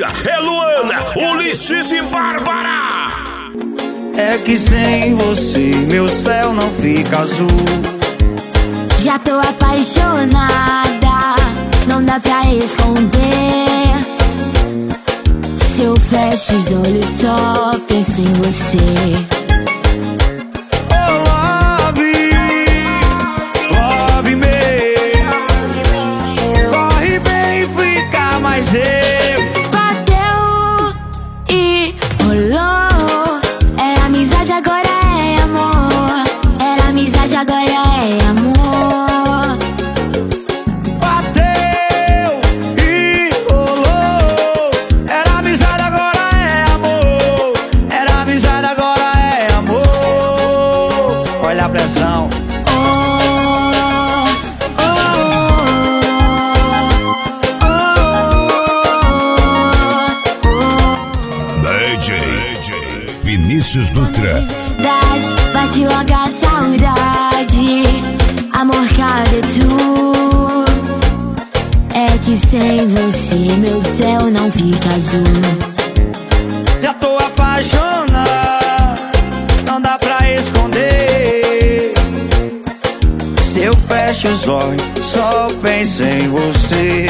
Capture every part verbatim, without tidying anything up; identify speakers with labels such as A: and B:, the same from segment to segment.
A: amiga, é Luana, Ulisses e Bárbara.
B: É que sem você meu céu não fica azul.
C: Já tô apaixonada, não dá pra esconder. Se eu fecho os olhos só penso em você. Bateu e rolou. Era amizade, agora é amor. Era amizade, agora é amor.
B: Bateu e rolou. Era amizade, agora é amor. Era amizade, agora é amor. Olha a pressão.
A: Vinícius Dutra.
C: Bate logo a saudade. Amor, cadê tu? É que sem você meu céu não fica azul.
B: Já tô apaixonado, não dá pra esconder. Se eu fecho os olhos, só penso em você.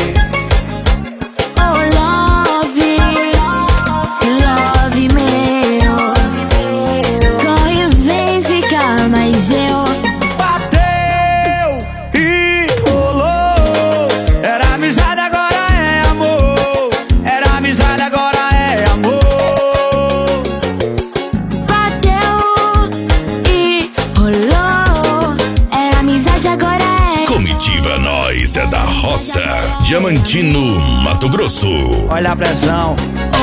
A: Comitiva Nós é da roça, Diamantino, Mato Grosso.
B: Olha a pressão.